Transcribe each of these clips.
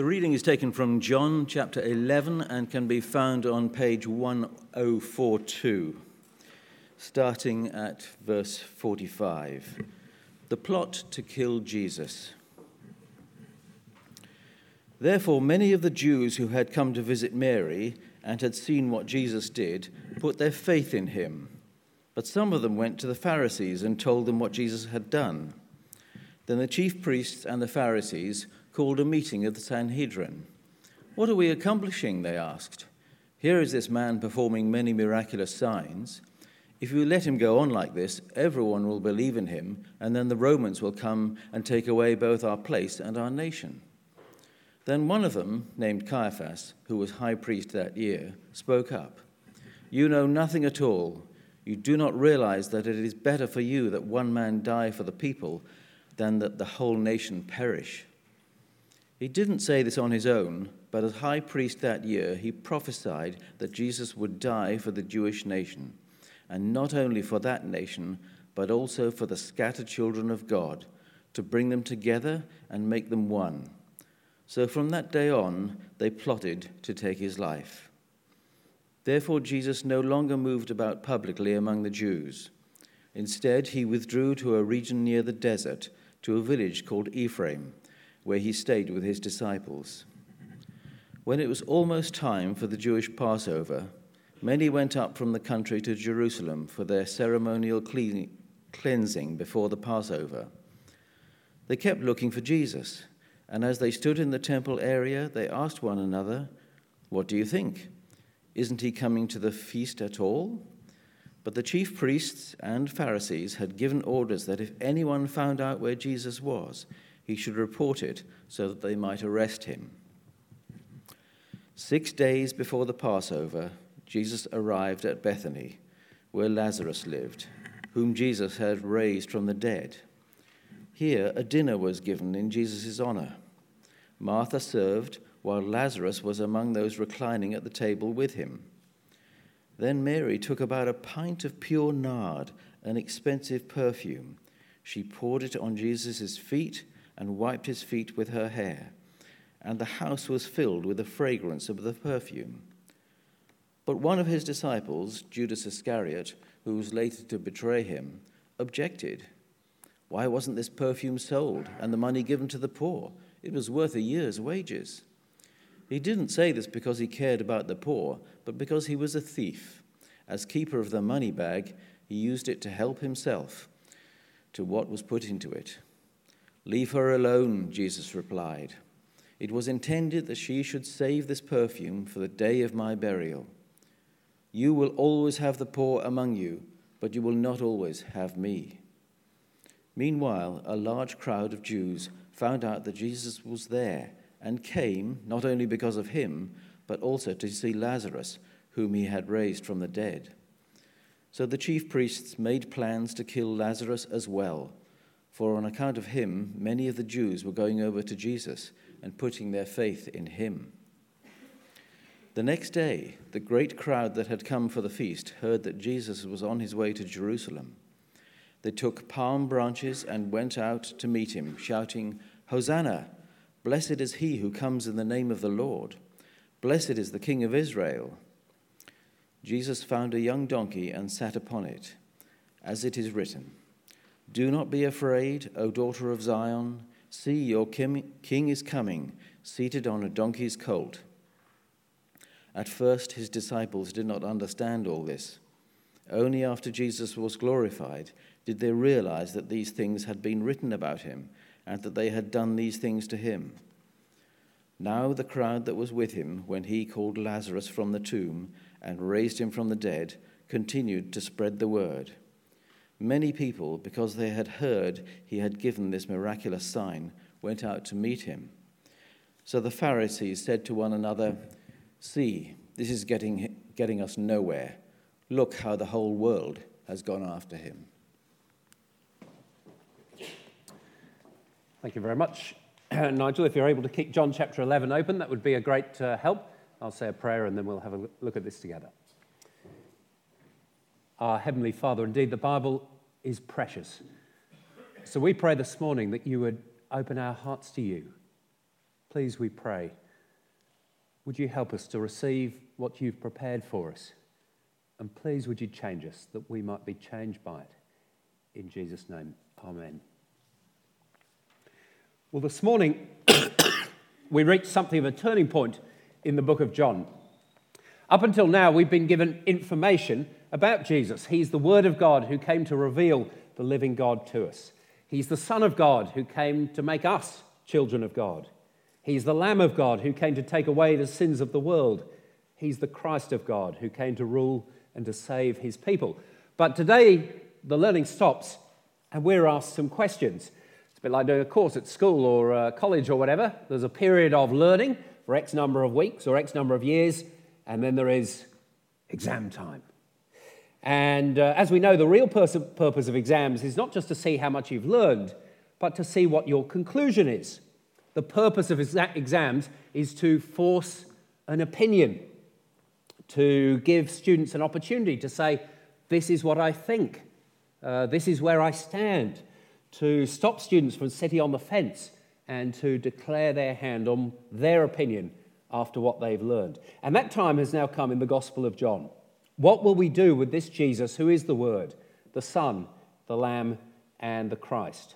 The reading is taken from John chapter 11 and can be found on page 1042, starting at verse 45. The plot to kill Jesus. Therefore, many of the Jews who had come to visit Mary and had seen what Jesus did put their faith in him. But some of them went to the Pharisees and told them what Jesus had done. Then the chief priests and the Pharisees called a meeting of the Sanhedrin. "What are we accomplishing?" they asked. "Here is this man performing many miraculous signs. If we let him go on like this, everyone will believe in him, and then the Romans will come and take away both our place and our nation." Then one of them, named Caiaphas, who was high priest that year, spoke up. "You know nothing at all. You do not realize that it is better for you that one man die for the people than that the whole nation perish." He didn't say this on his own, but as high priest that year, he prophesied that Jesus would die for the Jewish nation, and not only for that nation, but also for the scattered children of God, to bring them together and make them one. So from that day on, they plotted to take his life. Therefore, Jesus no longer moved about publicly among the Jews. Instead, he withdrew to a region near the desert, to a village called Ephraim, where he stayed with his disciples. When it was almost time for the Jewish Passover, many went up from the country to Jerusalem for their ceremonial cleansing before the Passover. They kept looking for Jesus, and as they stood in the temple area, they asked one another, "What do you think? Isn't he coming to the feast at all?" But the chief priests and Pharisees had given orders that if anyone found out where Jesus was, he should report it so that they might arrest him. 6 days before the Passover, Jesus arrived at Bethany, where Lazarus lived, whom Jesus had raised from the dead. Here a dinner was given in Jesus' honor. Martha served, while Lazarus was among those reclining at the table with him. Then Mary took about a pint of pure nard, an expensive perfume. She poured it on Jesus' feet and wiped his feet with her hair, and the house was filled with the fragrance of the perfume. But one of his disciples, Judas Iscariot, who was later to betray him, objected. "Why wasn't this perfume sold and the money given to the poor? It was worth a year's wages." He didn't say this because he cared about the poor, but because he was a thief. As keeper of the money bag, he used it to help himself to what was put into it. "Leave her alone," Jesus replied. "It was intended that she should save this perfume for the day of my burial. You will always have the poor among you, but you will not always have me." Meanwhile, a large crowd of Jews found out that Jesus was there and came not only because of him, but also to see Lazarus, whom he had raised from the dead. So the chief priests made plans to kill Lazarus as well, for on account of him, many of the Jews were going over to Jesus and putting their faith in him. The next day, the great crowd that had come for the feast heard that Jesus was on his way to Jerusalem. They took palm branches and went out to meet him, shouting, "Hosanna! Blessed is he who comes in the name of the Lord. Blessed is the King of Israel." Jesus found a young donkey and sat upon it, as it is written, "Do not be afraid, O daughter of Zion. See, your king is coming, seated on a donkey's colt." At first, his disciples did not understand all this. Only after Jesus was glorified did they realize that these things had been written about him and that they had done these things to him. Now the crowd that was with him when he called Lazarus from the tomb and raised him from the dead continued to spread the word. Many people, because they had heard he had given this miraculous sign, went out to meet him. So the Pharisees said to one another, "See, this is getting us nowhere. Look how the whole world has gone after him." Thank you very much, Nigel. If you're able to keep John chapter 11 open, that would be a great help. I'll say a prayer and then we'll have a look at this together. Our Heavenly Father, indeed, the Bible is precious. So we pray this morning that you would open our hearts to you, please, we pray, would you help us to receive what you've prepared for us? And please, would you change us that we might be changed by it? In Jesus' name, amen. Well, this morning, we reached something of a turning point in the book of John. Up until now, we've been given information about Jesus. He's the Word of God who came to reveal the living God to us. He's the Son of God who came to make us children of God. He's the Lamb of God who came to take away the sins of the world. He's the Christ of God who came to rule and to save his people. But today, the learning stops and we're asked some questions. It's a bit like doing a course at school or college or whatever. There's a period of learning for X number of weeks or X number of years, and then there is exam time. And as we know, the real purpose of exams is not just to see how much you've learned, but to see what your conclusion is. The purpose of exams is to force an opinion, to give students an opportunity to say, this is what I think, this is where I stand, to stop students from sitting on the fence and to declare their hand on their opinion after what they've learned. And that time has now come in the Gospel of John. What will we do with this Jesus who is the Word, the Son, the Lamb, and the Christ?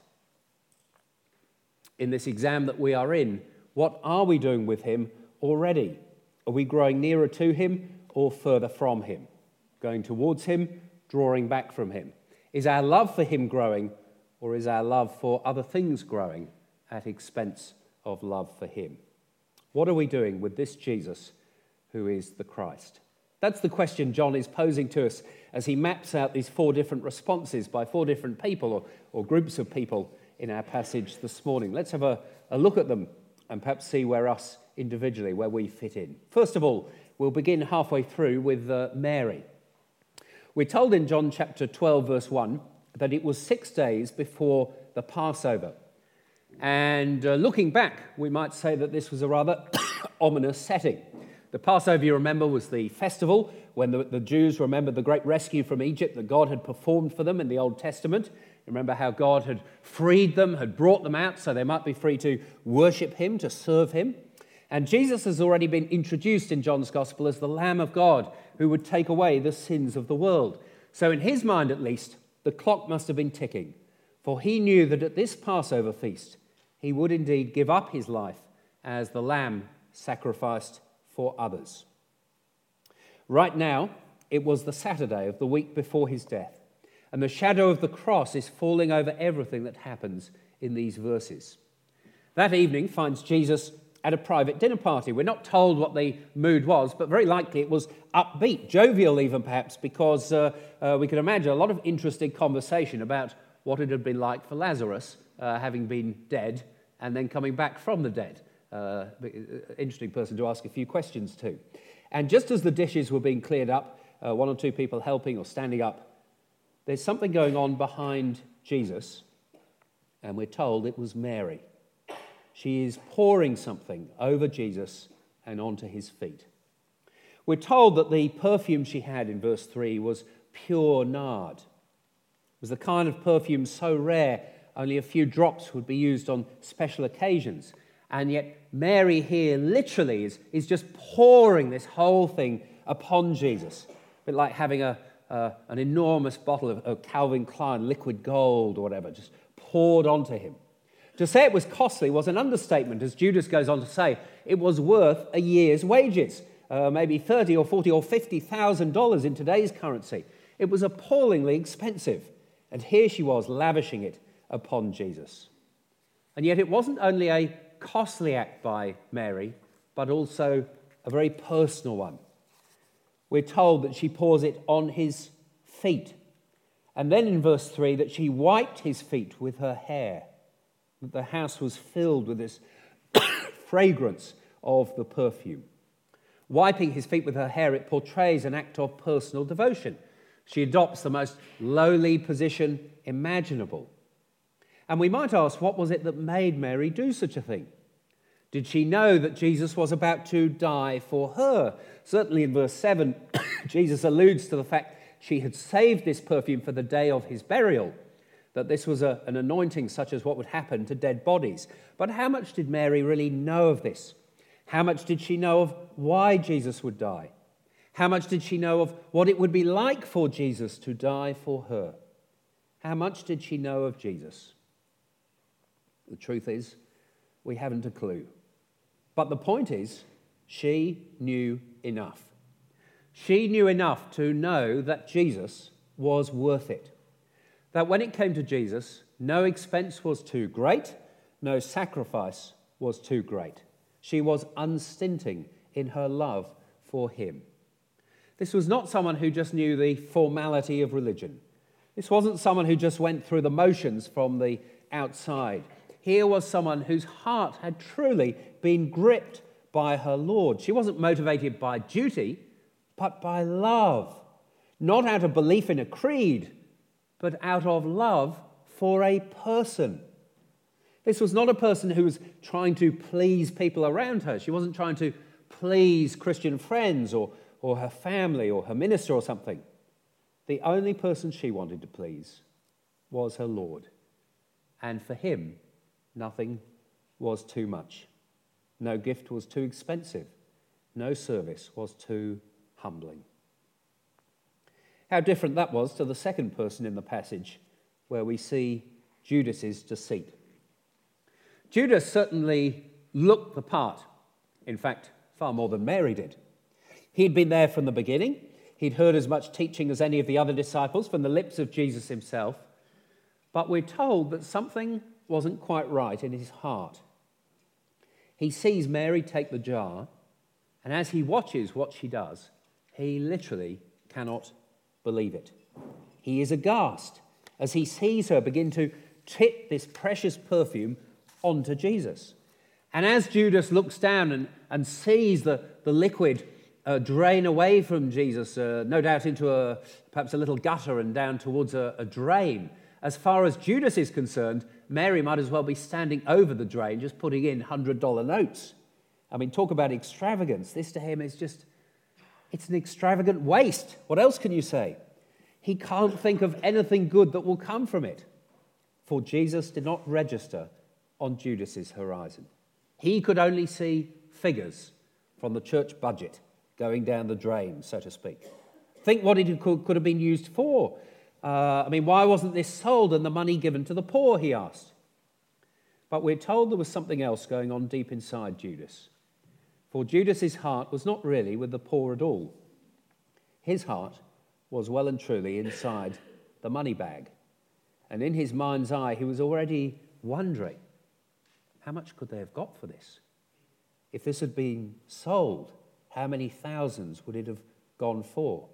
In this exam that we are in, what are we doing with him already? Are we growing nearer to him or further from him? Going towards him, drawing back from him? Is our love for him growing, or is our love for other things growing at expense of love for him? What are we doing with this Jesus who is the Christ? That's the question John is posing to us as he maps out these 4 different responses by 4 different people or groups of people in our passage this morning. Let's have a look at them and perhaps see where us individually, where we fit in. First of all, we'll begin halfway through with Mary. We're told in John chapter 12, verse 1, that it was 6 days before the Passover. And looking back, we might say that this was a rather ominous setting. The Passover, you remember, was the festival when the Jews remembered the great rescue from Egypt that God had performed for them in the Old Testament. Remember how God had freed them, had brought them out so they might be free to worship him, to serve him. And Jesus has already been introduced in John's Gospel as the Lamb of God who would take away the sins of the world. So in his mind, at least, the clock must have been ticking, for he knew that at this Passover feast, he would indeed give up his life as the lamb sacrificed for others. Right now, it was the Saturday of the week before his death, and the shadow of the cross is falling over everything that happens in these verses. That evening finds Jesus at a private dinner party. We're not told what the mood was, but very likely it was upbeat, jovial even perhaps, because we can imagine a lot of interesting conversation about what it had been like for Lazarus, having been dead and then coming back from the dead. Interesting person to ask a few questions to. And just as the dishes were being cleared up, 1 or 2 people helping or standing up, there's something going on behind Jesus, and we're told it was Mary. She is pouring something over Jesus and onto his feet. We're told that the perfume she had in verse 3 was pure nard. It was the kind of perfume so rare, only a few drops would be used on special occasions. And yet Mary here literally is just pouring this whole thing upon Jesus. A bit like having an enormous bottle of Calvin Klein liquid gold or whatever, just poured onto him. To say it was costly was an understatement, as Judas goes on to say. It was worth a year's wages, maybe $30,000 or $40,000 or $50,000 in today's currency. It was appallingly expensive. And here she was lavishing it upon Jesus. And yet it wasn't only a costly act by Mary, but also a very personal one. We're told that she pours it on his feet. And then in verse 3, that she wiped his feet with her hair. That the house was filled with this fragrance of the perfume. Wiping his feet with her hair, it portrays an act of personal devotion. She adopts the most lowly position imaginable. And we might ask, what was it that made Mary do such a thing? Did she know that Jesus was about to die for her? Certainly in verse 7, Jesus alludes to the fact she had saved this perfume for the day of his burial. that this was an anointing such as what would happen to dead bodies. But how much did Mary really know of this? How much did she know of why Jesus would die? How much did she know of what it would be like for Jesus to die for her? How much did she know of Jesus? The truth is, we haven't a clue. But the point is, she knew enough. She knew enough to know that Jesus was worth it. That when it came to Jesus, no expense was too great, no sacrifice was too great. She was unstinting in her love for him. This was not someone who just knew the formality of religion. This wasn't someone who just went through the motions from the outside. Here was someone whose heart had truly been gripped by her Lord. She wasn't motivated by duty, but by love. Not out of belief in a creed, but out of love for a person. This was not a person who was trying to please people around her. She wasn't trying to please Christian friends or her family or her minister or something. The only person she wanted to please was her Lord. And for him, nothing was too much. No gift was too expensive. No service was too humbling. How different that was to the second person in the passage, where we see Judas's deceit. Judas certainly looked the part. In fact, far more than Mary did. He'd been there from the beginning. He'd heard as much teaching as any of the other disciples from the lips of Jesus himself. But we're told that something wasn't quite right in his heart. He sees Mary take the jar, and as he watches what she does, he literally cannot believe it. He is aghast as he sees her begin to tip this precious perfume onto Jesus. And as Judas looks down and sees the liquid drain away from Jesus, no doubt into perhaps a little gutter and down towards a drain, as far as Judas is concerned, Mary might as well be standing over the drain, just putting in $100 notes. I mean, talk about extravagance. This to him is just, it's an extravagant waste. What else can you say? He can't think of anything good that will come from it. For Jesus did not register on Judas's horizon. He could only see figures from the church budget going down the drain, so to speak. Think what it could have been used for. Why wasn't this sold and the money given to the poor, he asked. But we're told there was something else going on deep inside Judas. For Judas's heart was not really with the poor at all. His heart was well and truly inside the money bag. And in his mind's eye, he was already wondering, how much could they have got for this? If this had been sold, how many thousands would it have gone for?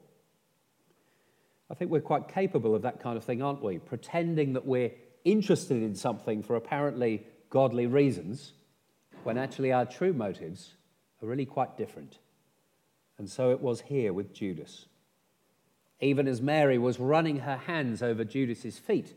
I think we're quite capable of that kind of thing, aren't we? Pretending that we're interested in something for apparently godly reasons, when actually our true motives are really quite different. And so it was here with Judas. Even as Mary was running her hands over Jesus' feet,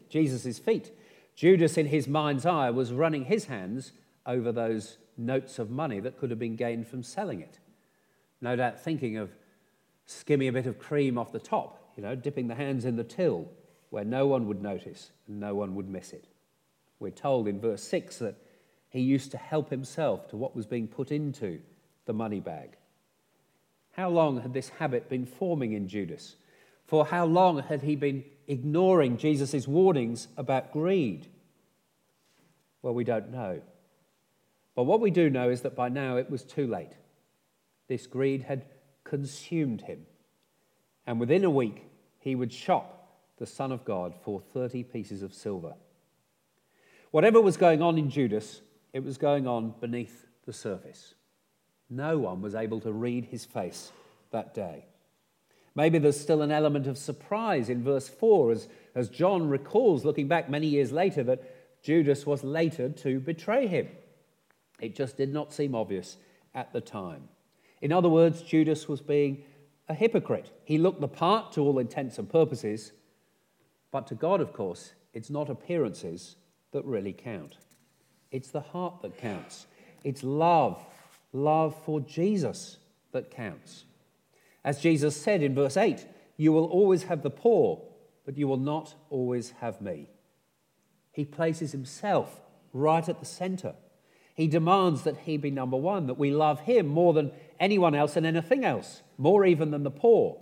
Judas in his mind's eye was running his hands over those notes of money that could have been gained from selling it. No doubt thinking of skimming a bit of cream off the top, dipping the hands in the till where no one would notice and no one would miss it. We're told in verse 6 that he used to help himself to what was being put into the money bag. How long had this habit been forming in Judas? For how long had he been ignoring Jesus' warnings about greed? Well, we don't know. But what we do know is that by now it was too late. This greed had consumed him. And within a week, he would shop the Son of God for 30 pieces of silver. Whatever was going on in Judas, it was going on beneath the surface. No one was able to read his face that day. Maybe there's still an element of surprise in verse 4 as John recalls, looking back many years later, that Judas was later to betray him. It just did not seem obvious at the time. In other words, Judas was being a hypocrite. He looked the part to all intents and purposes, but to God, of course, it's not appearances that really count. It's the heart that counts. It's love for Jesus that counts. As Jesus said in verse 8, you will always have the poor, but you will not always have me. He places himself right at the center. He demands that he be number one, that we love him more than anyone else and anything else, more even than the poor.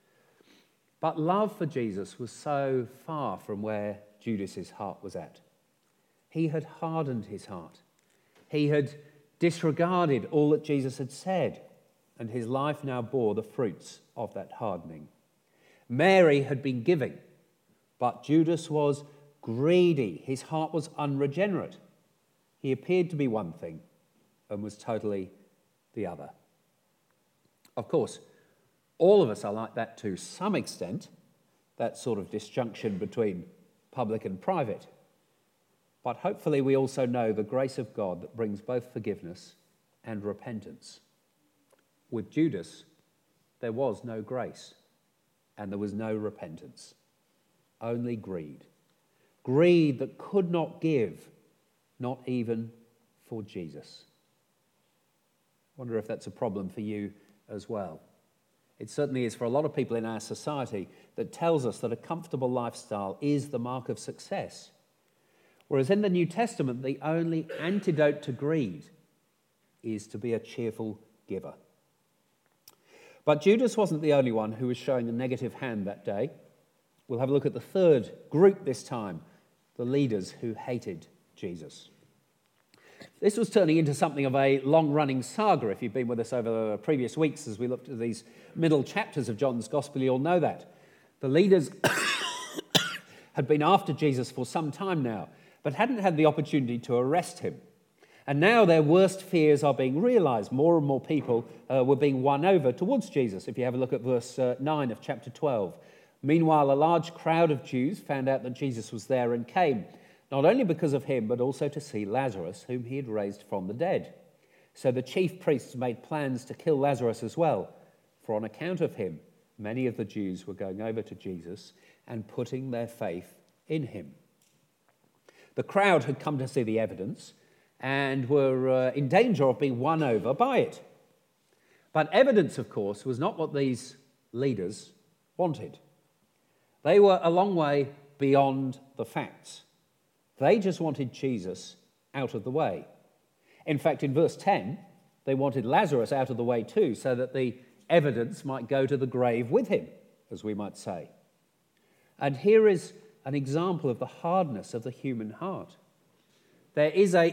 But love for Jesus was so far from where Judas's heart was at. He had hardened his heart. He had disregarded all that Jesus had said, and his life now bore the fruits of that hardening. Mary had been giving, but Judas was greedy. His heart was unregenerate. He appeared to be one thing and was totally the other. Of course, all of us are like that to some extent, that sort of disjunction between public and private. But hopefully we also know the grace of God that brings both forgiveness and repentance. With Judas, there was no grace and there was no repentance, only greed. Greed that could not give, not even for Jesus. I wonder if that's a problem for you as well. It certainly is for a lot of people in our society that tells us that a comfortable lifestyle is the mark of success. Whereas in the New Testament, the only antidote to greed is to be a cheerful giver. But Judas wasn't the only one who was showing a negative hand that day. We'll have a look at the third group this time, the leaders who hated Jesus. This was turning into something of a long-running saga. If you've been with us over the previous weeks as we looked at these middle chapters of John's Gospel, you'll know that. The leaders had been after Jesus for some time now, but hadn't had the opportunity to arrest him. And now their worst fears are being realized. More and more people were being won over towards Jesus, if you have a look at verse 9 of chapter 12. Meanwhile, a large crowd of Jews found out that Jesus was there and came, not only because of him, but also to see Lazarus, whom he had raised from the dead. So the chief priests made plans to kill Lazarus as well, for on account of him, many of the Jews were going over to Jesus and putting their faith in him. The crowd had come to see the evidence and were in danger of being won over by it. But evidence, of course, was not what these leaders wanted. They were a long way beyond the facts. They just wanted Jesus out of the way. In fact, in verse 10, they wanted Lazarus out of the way too, so that the evidence might go to the grave with him, as we might say. And here is an example of the hardness of the human heart. There is a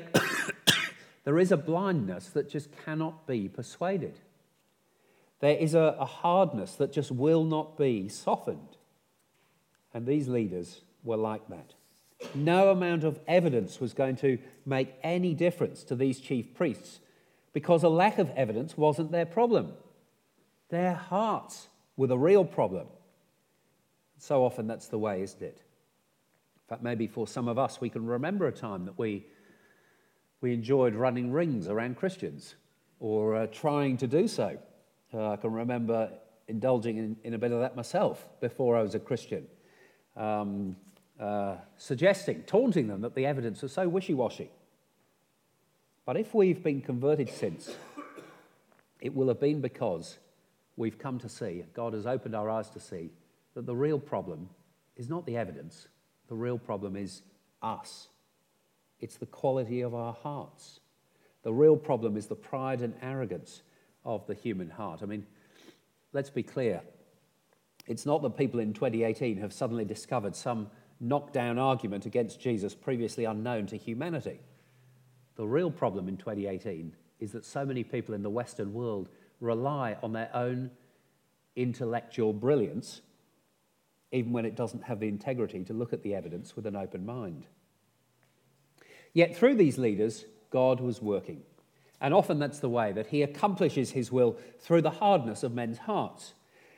blindness that just cannot be persuaded. There is a hardness that just will not be softened. And these leaders were like that. No amount of evidence was going to make any difference to these chief priests, because a lack of evidence wasn't their problem. Their hearts were the real problem. So often that's the way, isn't it? In fact, maybe for some of us, we can remember a time that we enjoyed running rings around Christians, or trying to do so. I can remember indulging in a bit of that myself before I was a Christian, taunting them that the evidence was so wishy-washy. But if we've been converted since, it will have been because we've come to see, God has opened our eyes to see, that the real problem is not the evidence. The real problem is us. It's the quality of our hearts. The real problem is the pride and arrogance of the human heart. I mean, let's be clear. It's not that people in 2018 have suddenly discovered some knockdown argument against Jesus previously unknown to humanity. The real problem in 2018 is that so many people in the Western world rely on their own intellectual brilliance, even when it doesn't have the integrity to look at the evidence with an open mind. Yet through these leaders, God was working. And often that's the way, that he accomplishes his will through the hardness of men's hearts.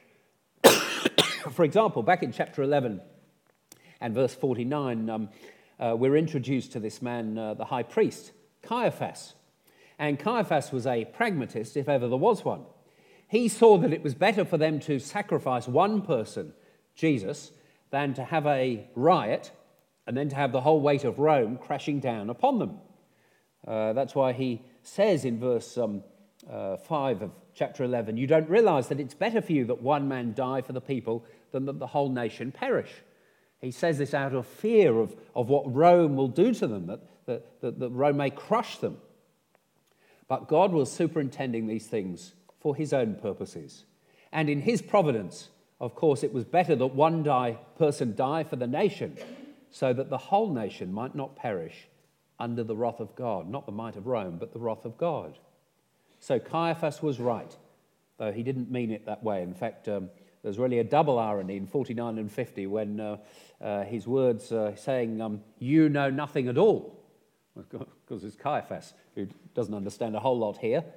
For example, back in chapter 11 and verse 49, we're introduced to this man, the high priest, Caiaphas. And Caiaphas was a pragmatist, if ever there was one. He saw that it was better for them to sacrifice one person, Jesus, than to have a riot and then to have the whole weight of Rome crashing down upon them. That's why he says in verse 5 of chapter 11, "You don't realize that it's better for you that one man die for the people than that the whole nation perish." He says this out of fear of what Rome will do to them, that Rome may crush them. But God was superintending these things for his own purposes. And in his providence, of course, it was better that one person die for the nation so that the whole nation might not perish under the wrath of God. Not the might of Rome, but the wrath of God. So Caiaphas was right, though he didn't mean it that way. In fact, there's really a double irony in 49 and 50 when his words saying, you know nothing at all. Because it's Caiaphas, who doesn't understand a whole lot here.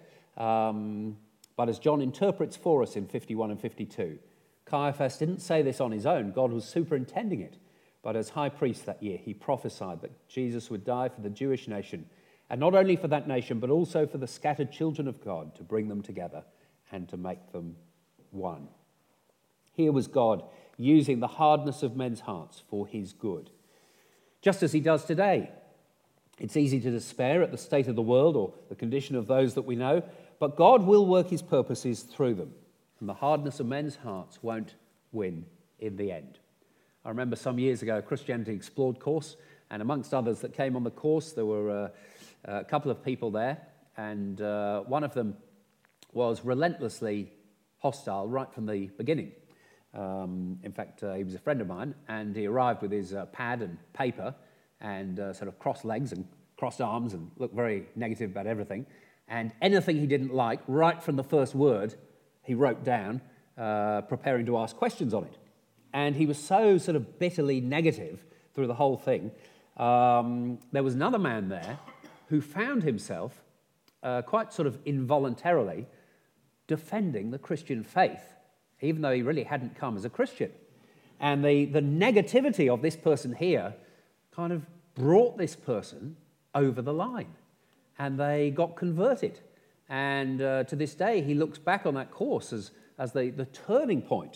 But as John interprets for us in 51 and 52, Caiaphas didn't say this on his own. God was superintending it. But as high priest that year, he prophesied that Jesus would die for the Jewish nation, and not only for that nation, but also for the scattered children of God, to bring them together and to make them one. Here was God using the hardness of men's hearts for his good, just as he does today. It's easy to despair at the state of the world or the condition of those that we know, but God will work his purposes through them, and the hardness of men's hearts won't win in the end. I remember some years ago, a Christianity Explored course, and amongst others that came on the course, there were a couple of people there, and one of them was relentlessly hostile right from the beginning. In fact, he was a friend of mine, and he arrived with his pad and paper and sort of crossed legs and crossed arms and looked very negative about everything. And anything he didn't like, right from the first word, he wrote down, preparing to ask questions on it. And he was so sort of bitterly negative through the whole thing. There was another man there who found himself quite sort of involuntarily defending the Christian faith, even though he really hadn't come as a Christian. And the negativity of this person here kind of brought this person over the line, and they got converted. And to this day, he looks back on that course as the turning point,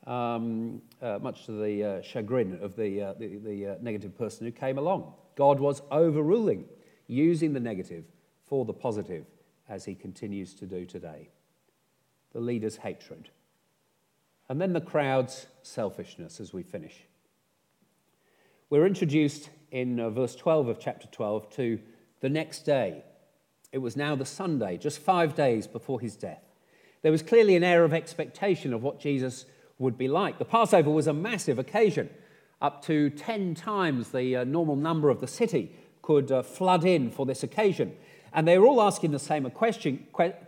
much to the chagrin of the negative person who came along. God was overruling, using the negative for the positive, as he continues to do today. The leader's hatred. And then the crowd's selfishness as we finish. We're introduced in verse 12 of chapter 12 to the next day. It was now the Sunday, just 5 days before his death. There was clearly an air of expectation of what Jesus would be like. The Passover was a massive occasion. Up to 10 times the normal number of the city could flood in for this occasion. And they were all asking the same question.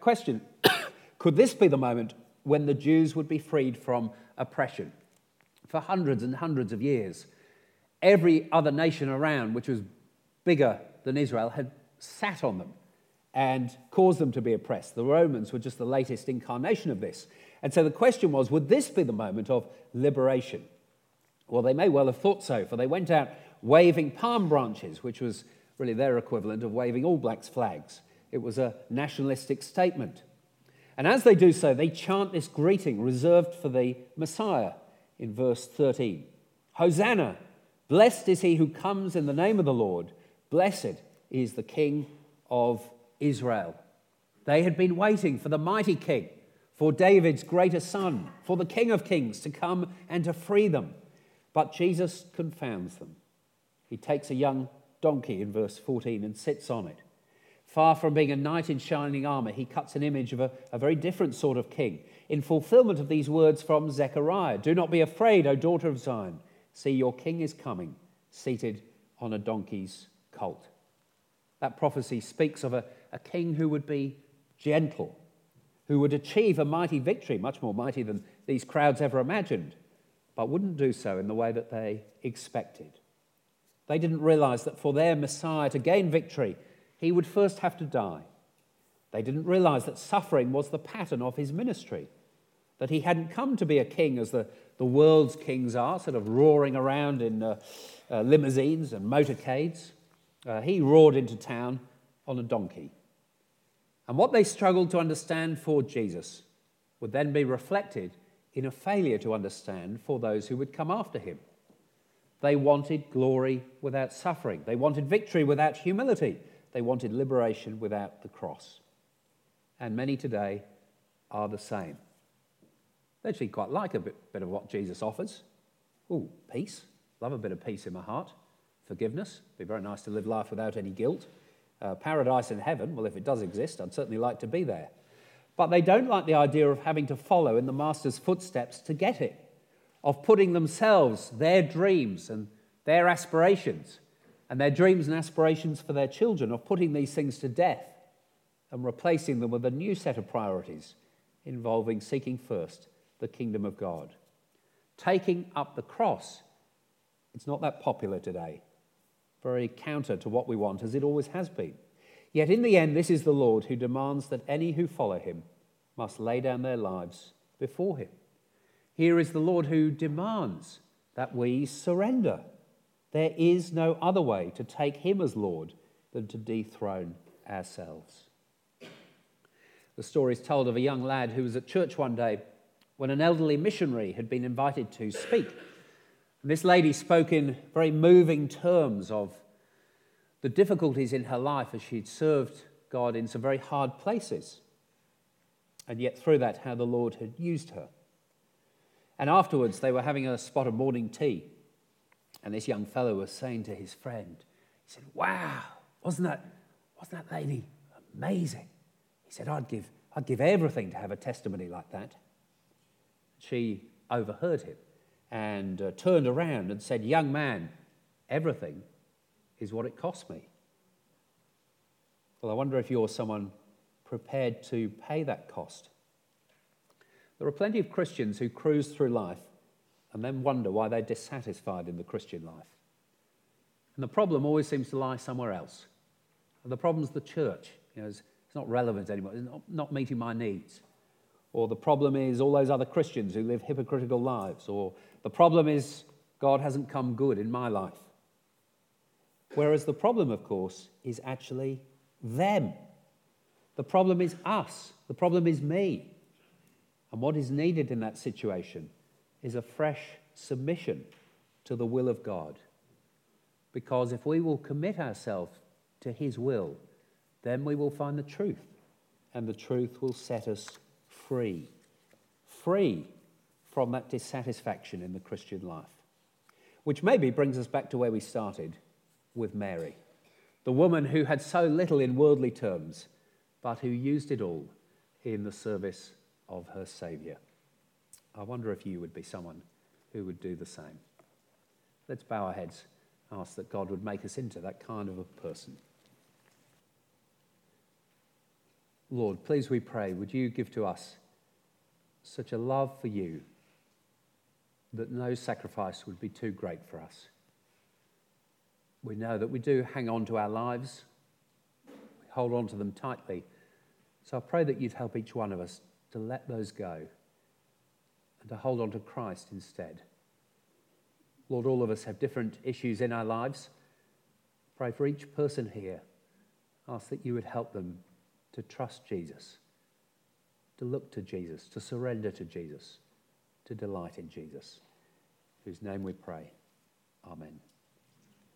Could this be the moment when the Jews would be freed from oppression? For hundreds and hundreds of years, every other nation around, which was bigger than Israel, had sat on them and caused them to be oppressed. The Romans were just the latest incarnation of this. And so the question was, would this be the moment of liberation? Well, they may well have thought so, for they went out waving palm branches, which was really their equivalent of waving All Blacks flags. It was a nationalistic statement. And as they do so, they chant this greeting reserved for the Messiah in verse 13. Hosanna! Blessed is he who comes in the name of the Lord. Blessed is the King of Israel. They had been waiting for the mighty King, for David's greater son, for the King of Kings to come and to free them. But Jesus confounds them. He takes a young donkey in verse 14 and sits on it. Far from being a knight in shining armor, he cuts an image of a very different sort of king, in fulfillment of these words from Zechariah. Do not be afraid, O daughter of Zion. See, your king is coming, seated on a donkey's colt. That prophecy speaks of a king who would be gentle, who would achieve a mighty victory, much more mighty than these crowds ever imagined, but wouldn't do so in the way that they expected. They didn't realize that for their Messiah to gain victory, he would first have to die. They didn't realize that suffering was the pattern of his ministry, that he hadn't come to be a king as the world's kings are, sort of roaring around in limousines and motorcades. He roared into town on a donkey. And what they struggled to understand for Jesus would then be reflected in a failure to understand for those who would come after him. They wanted glory without suffering. They wanted victory without humility. They wanted liberation without the cross. And many today are the same. They actually quite like a bit of what Jesus offers. Ooh, peace, love a bit of peace in my heart, forgiveness. It'd be very nice to live life without any guilt. Paradise in heaven, well, if it does exist, I'd certainly like to be there. But they don't like the idea of having to follow in the Master's footsteps to get it, of putting themselves, their dreams and their aspirations, and their dreams and aspirations for their children, of putting these things to death and replacing them with a new set of priorities involving seeking first the kingdom of God. Taking up the cross, it's not that popular today. Very counter to what we want, as it always has been. Yet in the end, this is the Lord who demands that any who follow him must lay down their lives before him. Here is the Lord who demands that we surrender. There is no other way to take him as Lord than to dethrone ourselves. The story is told of a young lad who was at church one day when an elderly missionary had been invited to speak. And this lady spoke in very moving terms of the difficulties in her life as she'd served God in some very hard places. And yet through that, how the Lord had used her. And afterwards, they were having a spot of morning tea. And this young fellow was saying to his friend, he said, "Wow, wasn't that lady amazing?" He said, I'd give everything to have a testimony like that. She overheard him and turned around and said, "Young man, everything is what it cost me." Well, I wonder if you're someone prepared to pay that cost. There are plenty of Christians who cruise through life and then wonder why they're dissatisfied in the Christian life. And the problem always seems to lie somewhere else. And the problem's the church. It's not relevant anymore. It's not meeting my needs. Or the problem is all those other Christians who live hypocritical lives. Or the problem is God hasn't come good in my life. Whereas the problem, of course, is actually them. The problem is us. The problem is me. And what is needed in that situation is a fresh submission to the will of God. Because if we will commit ourselves to his will, then we will find the truth. And the truth will set us free. Free from that dissatisfaction in the Christian life. Which maybe brings us back to where we started with Mary. The woman who had so little in worldly terms, but who used it all in the service of her Saviour. I wonder if you would be someone who would do the same. Let's bow our heads and ask that God would make us into that kind of a person. Lord, please we pray, would you give to us such a love for you that no sacrifice would be too great for us. We know that we do hang on to our lives. We hold on to them tightly. So I pray that you'd help each one of us to let those go and to hold on to Christ instead. Lord, all of us have different issues in our lives. Pray for each person here. Ask that you would help them to trust Jesus, to look to Jesus, to surrender to Jesus, to delight in Jesus, in whose name we pray. Amen.